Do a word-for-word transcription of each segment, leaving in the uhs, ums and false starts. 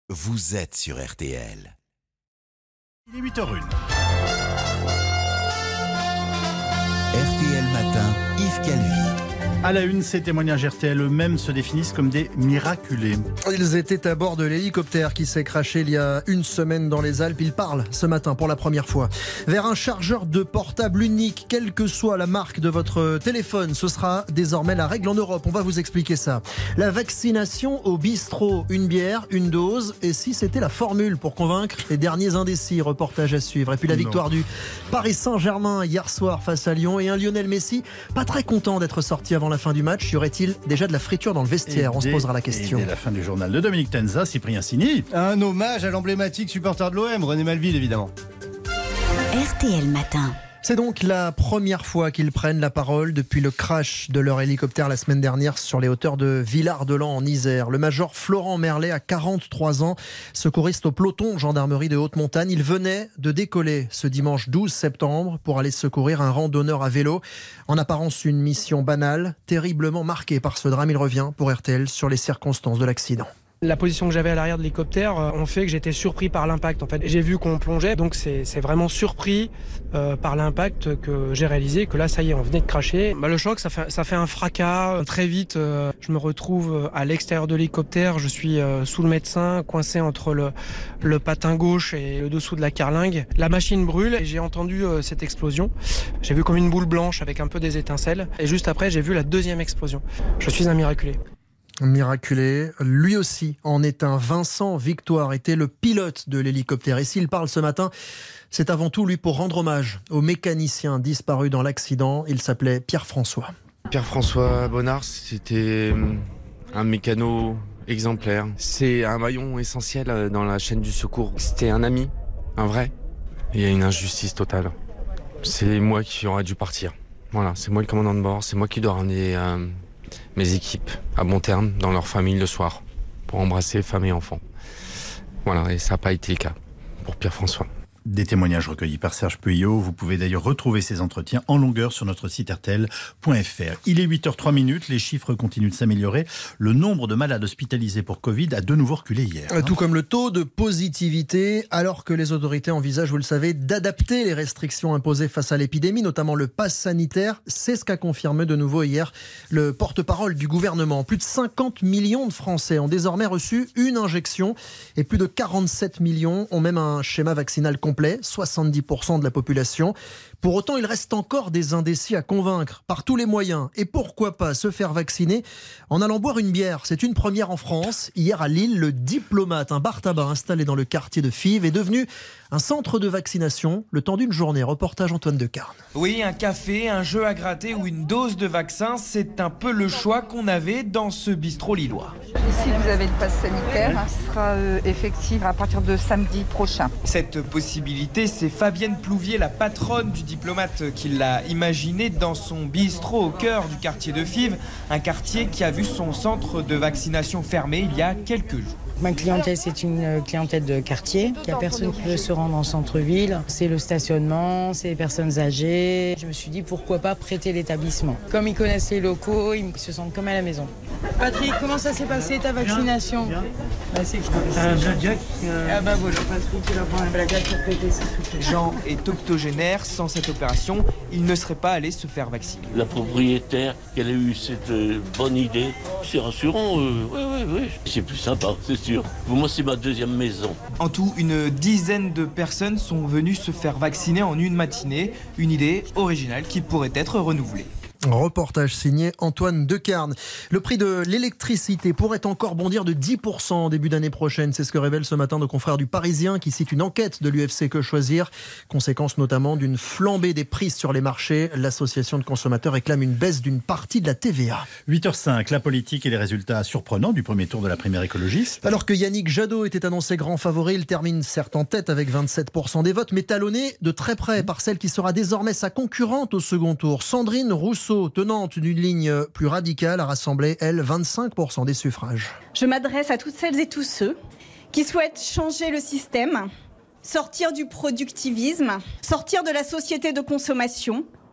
vous êtes sur R T L. Il est huit heures une. R T L Matin, Yves Calvi. À la une, ces témoignages R T L eux-mêmes se définissent comme des miraculés. Ils étaient à bord de l'hélicoptère qui s'est crashé il y a une semaine dans les Alpes. Ils parlent ce matin pour la première fois vers un chargeur de portable unique, quelle que soit la marque de votre téléphone. Ce sera désormais la règle en Europe. On va vous expliquer ça. La vaccination au bistrot, une bière, une dose. Et si c'était la formule pour convaincre les derniers indécis, reportage à suivre. Et puis la victoire non. du Paris Saint-Germain hier soir face à Lyon et un Lionel Messi pas très content d'être sorti avant la fin du match. Y aurait-il déjà de la friture dans le vestiaire? Et On dès, se posera la question. Et dès la fin du journal de Dominique Tenza, Cyprien Sini. Un hommage à l'emblématique supporter de l'O M, René Malville évidemment. R T L Matin. C'est donc la première fois qu'ils prennent la parole depuis le crash de leur hélicoptère la semaine dernière sur les hauteurs de Villard-de-Lans en Isère. Le major Florent Merlet a quarante-trois ans, secouriste au peloton gendarmerie de haute montagne. Il venait de décoller ce dimanche douze septembre pour aller secourir un randonneur à vélo. En apparence une mission banale, terriblement marquée par ce drame. Il revient pour R T L sur les circonstances de l'accident. La position que j'avais à l'arrière de l'hélicoptère euh, ont fait que j'étais surpris par l'impact. En fait, j'ai vu qu'on plongeait, donc c'est, c'est vraiment surpris euh, par l'impact que j'ai réalisé, que là, ça y est, on venait de cracher. Bah, le choc, ça fait, ça fait un fracas. Très vite, euh, je me retrouve à l'extérieur de l'hélicoptère. Je suis euh, sous le médecin, coincé entre le, le patin gauche et le dessous de la carlingue. La machine brûle et j'ai entendu euh, cette explosion. J'ai vu comme une boule blanche avec un peu des étincelles. Et juste après, j'ai vu la deuxième explosion. Je suis un miraculé. Miraculé, lui aussi en est un. Vincent Victoire était le pilote de l'hélicoptère. Et s'il parle ce matin, c'est avant tout lui pour rendre hommage au mécanicien disparu dans l'accident. Il s'appelait Pierre-François. Pierre-François Bonnard, c'était un mécano exemplaire. C'est un maillon essentiel dans la chaîne du secours. C'était un ami, un vrai. Il y a une injustice totale. C'est moi qui aurais dû partir. Voilà, c'est moi le commandant de bord, c'est moi qui dois ramener euh, mes équipes à bon terme dans leur famille le soir pour embrasser femmes et enfants. Voilà, et ça n'a pas été le cas pour Pierre-François. Des témoignages recueillis par Serge Puyot. Vous pouvez d'ailleurs retrouver ces entretiens en longueur sur notre site R T L point F R. Il est huit heures trois minutes, les chiffres continuent de s'améliorer. Le nombre de malades hospitalisés pour Covid a de nouveau reculé hier. Hein. Tout comme le taux de positivité, alors que les autorités envisagent, vous le savez, d'adapter les restrictions imposées face à l'épidémie, notamment le pass sanitaire. C'est ce qu'a confirmé de nouveau hier le porte-parole du gouvernement. Plus de cinquante millions de Français ont désormais reçu une injection et plus de quarante-sept millions ont même un schéma vaccinal complet. soixante-dix pour cent de la population. Pour autant, il reste encore des indécis à convaincre par tous les moyens. Et pourquoi pas se faire vacciner en allant boire une bière? C'est une première en France. Hier à Lille, le Diplomate, un bar tabac installé dans le quartier de Fives, est devenu un centre de vaccination le temps d'une journée. Reportage Antoine Decarne. Oui, un café, un jeu à gratter ou une dose de vaccin, c'est un peu le choix qu'on avait dans ce bistrot lillois. Ici, vous avez le pass sanitaire, ce sera euh, effectif à partir de samedi prochain. Cette possibilité, c'est Fabienne Plouvier, la patronne du Diplomate, qui l'a imaginé dans son bistrot au cœur du quartier de Fives, un quartier qui a vu son centre de vaccination fermé il y a quelques jours. Ma clientèle, c'est une clientèle de quartier. Il n'y a personne qui veut se rendre en centre-ville. C'est le stationnement, c'est les personnes âgées. Je me suis dit, pourquoi pas prêter l'établissement. Comme ils connaissent les locaux, ils se sentent comme à la maison. Patrick, comment ça s'est passé ta vaccination? Bien. Bah, c'est que euh, Jack, euh, ah bah voilà, Patrick, il va prendre un blague pour fêter ça. Jean est octogénaire. Sans cette opération, il ne serait pas allé se faire vacciner. La propriétaire, qu'elle a eu cette euh, bonne idée, c'est rassurant. Euh, oui, oui, oui. C'est plus sympa, c'est sûr. Pour moi, c'est ma deuxième maison. En tout, une dizaine de personnes sont venues se faire vacciner en une matinée. Une idée originale qui pourrait être renouvelée. Reportage signé Antoine Decarne. Le prix de l'électricité pourrait encore bondir de dix pour cent en début d'année prochaine. C'est ce que révèle ce matin nos confrères du Parisien qui cite une enquête de l'U F C Que Choisir. Conséquence notamment d'une flambée des prix sur les marchés. L'association de consommateurs réclame une baisse d'une partie de la T V A. huit heures cinq, la politique et les résultats surprenants du premier tour de la primaire écologiste. Alors que Yannick Jadot était annoncé grand favori, il termine certes en tête avec vingt-sept pour cent des votes, mais talonné de très près par celle qui sera désormais sa concurrente au second tour. Sandrine Rousseau, tenante d'une ligne plus radicale, a rassemblé, elle, vingt-cinq pour cent des suffrages. Je m'adresse à toutes celles et tous ceux qui souhaitent changer le système, sortir du productivisme, sortir de la société de consommation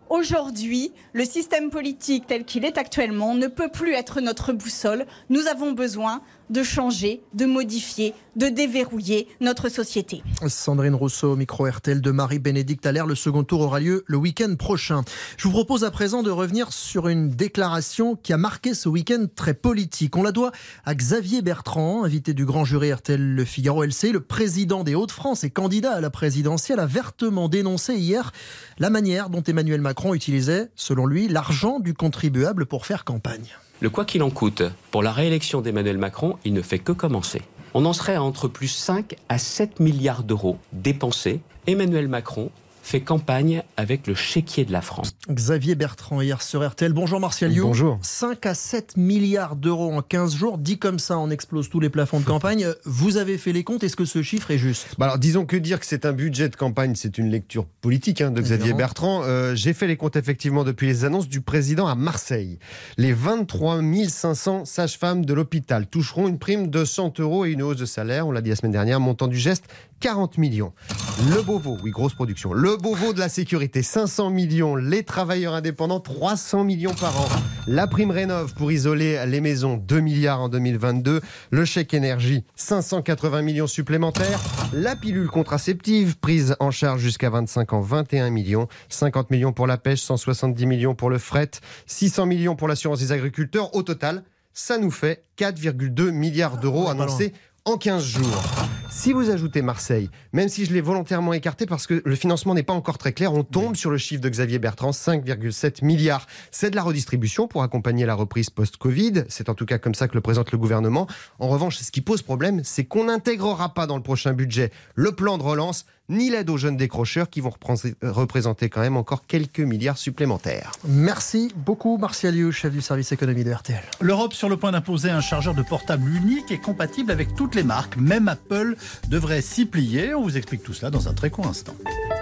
Aujourd'hui, le système politique tel qu'il est actuellement ne peut plus être notre boussole. Nous avons besoin de changer, de modifier, de déverrouiller notre société. Sandrine Rousseau, micro R T L de Marie-Bénédicte Allaire. Le second tour aura lieu le week-end prochain. Je vous propose à présent de revenir sur une déclaration qui a marqué ce week-end très politique. On la doit à Xavier Bertrand, invité du grand jury R T L Le Figaro L C. Le président des Hauts-de-France et candidat à la présidentielle a vertement dénoncé hier la manière dont Emmanuel Macron utilisait, selon lui, l'argent du contribuable pour faire campagne. Le quoi qu'il en coûte, pour la réélection d'Emmanuel Macron, il ne fait que commencer. On en serait à entre plus cinq à sept milliards d'euros dépensés. Emmanuel Macron fait campagne avec le chéquier de la France. Xavier Bertrand hier sur R T L. Bonjour Martial You. Bonjour. cinq à sept milliards d'euros en quinze jours. Dit comme ça, on explose tous les plafonds de campagne. Vous avez fait les comptes. Est-ce que ce chiffre est juste ? Bah alors, disons que dire que c'est un budget de campagne, c'est une lecture politique hein, de Xavier Évidemment. Bertrand. Euh, j'ai fait les comptes effectivement depuis les annonces du président à Marseille. Les vingt-trois mille cinq cents sages-femmes de l'hôpital toucheront une prime de cent euros et une hausse de salaire. On l'a dit la semaine dernière, montant du geste quarante millions. Le Beauvau, oui, grosse production. Le Beauvau de la sécurité, cinq cents millions. Les travailleurs indépendants, trois cents millions par an. La prime Rénov' pour isoler les maisons, deux milliards en deux mille vingt-deux. Le chèque énergie, cinq cent quatre-vingts millions supplémentaires. La pilule contraceptive, prise en charge jusqu'à vingt-cinq ans, vingt et un millions. cinquante millions pour la pêche, cent soixante-dix millions pour le fret. six cents millions pour l'assurance des agriculteurs. Au total, ça nous fait quatre virgule deux milliards d'euros annoncés en quinze jours. Si vous ajoutez Marseille, même si je l'ai volontairement écarté parce que le financement n'est pas encore très clair, on tombe sur le chiffre de Xavier Bertrand, cinq virgule sept milliards. C'est de la redistribution pour accompagner la reprise post-Covid. C'est en tout cas comme ça que le présente le gouvernement. En revanche, ce qui pose problème, c'est qu'on n'intégrera pas dans le prochain budget le plan de relance ni l'aide aux jeunes décrocheurs qui vont représenter quand même encore quelques milliards supplémentaires. Merci beaucoup Martial You, chef du service économie de R T L. L'Europe sur le point d'imposer un chargeur de portable unique et compatible avec toutes les marques. Même Apple devrait s'y plier. On vous explique tout cela dans un très court instant.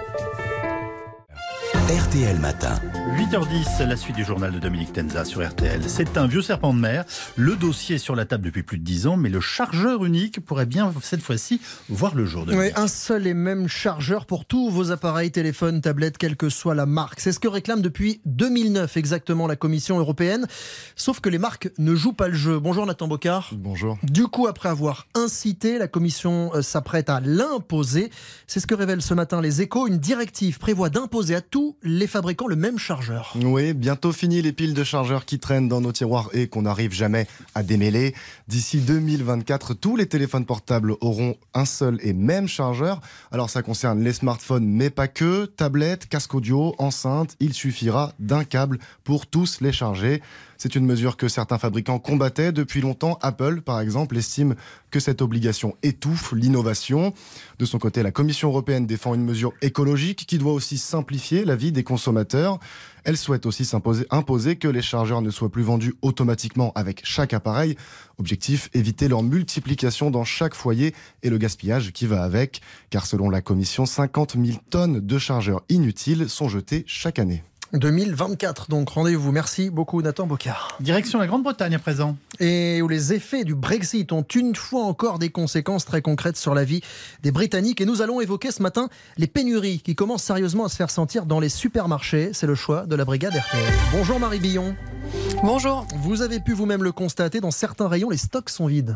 R T L Matin. huit heures dix, la suite du journal de Dominique Tenza sur R T L. C'est un vieux serpent de mer. Le dossier est sur la table depuis plus de dix ans, mais le chargeur unique pourrait bien, cette fois-ci, voir le jour. De oui, un seul et même chargeur pour tous vos appareils, téléphones, tablettes, quelle que soit la marque. C'est ce que réclame depuis deux mille neuf exactement la Commission européenne. Sauf que les marques ne jouent pas le jeu. Bonjour Nathan Bocard. Bonjour. Du coup, après avoir incité, la Commission s'apprête à l'imposer. C'est ce que révèle ce matin Les Échos. Une directive prévoit d'imposer à tous les fabricants le même chargeur. Oui, bientôt fini les piles de chargeurs qui traînent dans nos tiroirs et qu'on n'arrive jamais à démêler. D'ici deux mille vingt-quatre, tous les téléphones portables auront un seul et même chargeur. Alors ça concerne les smartphones, mais pas que. Tablettes, casque audio, enceintes, il suffira d'un câble pour tous les charger. C'est une mesure que certains fabricants combattaient depuis longtemps. Apple, par exemple, estime que cette obligation étouffe l'innovation. De son côté, la Commission européenne défend une mesure écologique qui doit aussi simplifier la vie des consommateurs. Elle souhaite aussi s'imposer, imposer que les chargeurs ne soient plus vendus automatiquement avec chaque appareil. Objectif, éviter leur multiplication dans chaque foyer et le gaspillage qui va avec. Car selon la Commission, cinquante mille tonnes de chargeurs inutiles sont jetées chaque année. deux mille vingt-quatre, donc rendez-vous. Merci beaucoup Nathan Bocard. Direction la Grande-Bretagne à présent. Et où les effets du Brexit ont une fois encore des conséquences très concrètes sur la vie des Britanniques. Et nous allons évoquer ce matin les pénuries qui commencent sérieusement à se faire sentir dans les supermarchés. C'est le choix de la brigade R T L. Bonjour Marie Billon. Bonjour. Vous avez pu vous-même le constater, dans certains rayons, les stocks sont vides.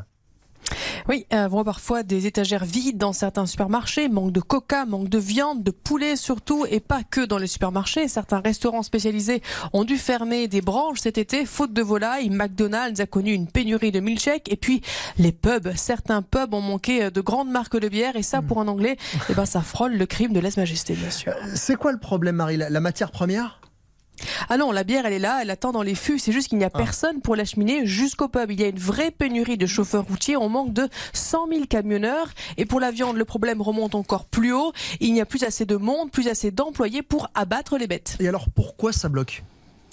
Oui, on voit parfois des étagères vides dans certains supermarchés, manque de coca, manque de viande, de poulet surtout, et pas que dans les supermarchés. Certains restaurants spécialisés ont dû fermer des branches cet été, faute de volaille. McDonald's a connu une pénurie de milkshakes, et puis les pubs. Certains pubs ont manqué de grandes marques de bière, et ça, pour un Anglais, eh ben, ça frôle le crime de lèse-majesté, bien sûr. C'est quoi le problème, Marie ? La matière première ? Ah non, la bière elle est là, elle attend dans les fûts, c'est juste qu'il n'y a ah. personne pour l'acheminer jusqu'au pub. Il y a une vraie pénurie de chauffeurs routiers, on manque de cent mille camionneurs. Et pour la viande, le problème remonte encore plus haut, il n'y a plus assez de monde, plus assez d'employés pour abattre les bêtes. Et alors pourquoi ça bloque ?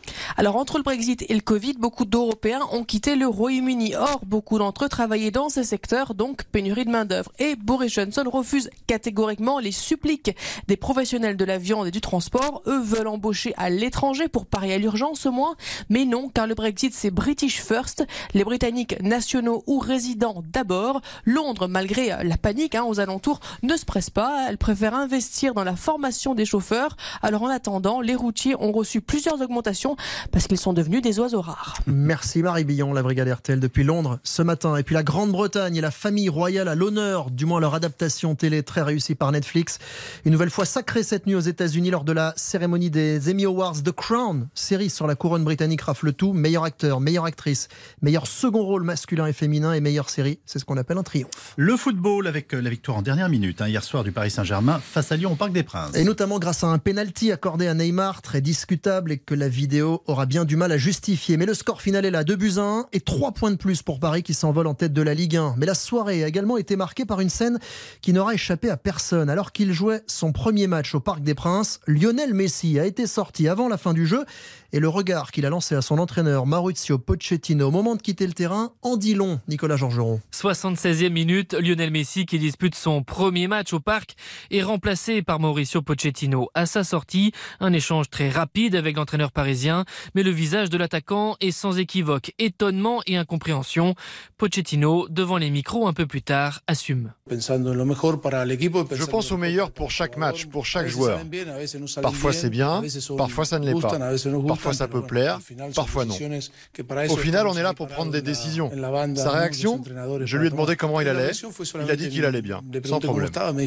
Alors entre le Brexit et le Covid, beaucoup d'Européens ont quitté le Royaume-Uni. Or, beaucoup d'entre eux travaillaient dans ces secteurs, donc pénurie de main-d'œuvre. Et Boris Johnson refuse catégoriquement les suppliques des professionnels de la viande et du transport. Eux veulent embaucher à l'étranger pour parer à l'urgence au moins. Mais non, car le Brexit c'est British First. Les Britanniques nationaux ou résidents d'abord. Londres, malgré la panique hein, aux alentours, ne se presse pas. Elle préfère investir dans la formation des chauffeurs. Alors en attendant, les routiers ont reçu plusieurs augmentations parce qu'ils sont devenus des oiseaux rares. Merci Marie Billon, la brigade R T L depuis Londres ce matin. Et puis la Grande-Bretagne et la famille royale à l'honneur, du moins leur adaptation télé très réussie par Netflix. Une nouvelle fois sacrée cette nuit aux États-Unis lors de la cérémonie des Emmy Awards. The Crown, série sur la couronne britannique, rafle tout. Meilleur acteur, meilleure actrice, meilleur second rôle masculin et féminin et meilleure série. C'est ce qu'on appelle un triomphe. Le football avec la victoire en dernière minute hein, hier soir du Paris Saint-Germain face à Lyon au Parc des Princes. Et notamment grâce à un penalty accordé à Neymar, très discutable et que la vidéo aura bien du mal à justifier. Mais le score final est là, deux buts à un et trois points de plus pour Paris qui s'envole en tête de la Ligue un. Mais la soirée a également été marquée par une scène qui n'aura échappé à personne. Alors qu'il jouait son premier match au Parc des Princes, Lionel Messi a été sorti avant la fin du jeu et le regard qu'il a lancé à son entraîneur Mauricio Pochettino au moment de quitter le terrain en dit long. Nicolas Georgerot. soixante-seizième minute, Lionel Messi qui dispute son premier match au Parc est remplacé par Mauricio Pochettino. À sa sortie, un échange très rapide avec l'entraîneur parisien, mais le visage de l'attaquant est sans équivoque, étonnement et incompréhension. Pochettino, devant les micros un peu plus tard, assume. Je pense au meilleur pour chaque match, pour chaque joueur. Parfois c'est bien, parfois ça ne l'est pas. Parfois ça peut plaire, parfois non. Au final, on est là pour prendre des décisions. Sa réaction, je lui ai demandé comment il allait. Il a dit qu'il allait bien, sans problème.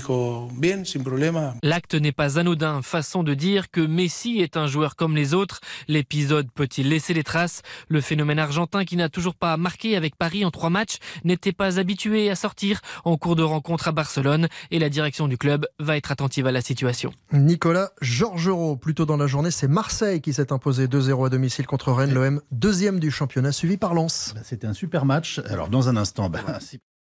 L'acte n'est pas anodin, façon de dire que Messi est un joueur comme les autres. L'épisode peut-il laisser des traces? Le phénomène argentin qui n'a toujours pas marqué avec Paris en trois matchs n'était pas habitué à sortir en cours de rencontre à Barcelone et la direction du club va être attentive à la situation. Nicolas Georgerot, plus tôt dans la journée, c'est Marseille qui s'est imposé deux zéro à domicile contre Rennes, l'O M deuxième du championnat suivi par Lens. C'était un super match. Alors dans un instant, bah,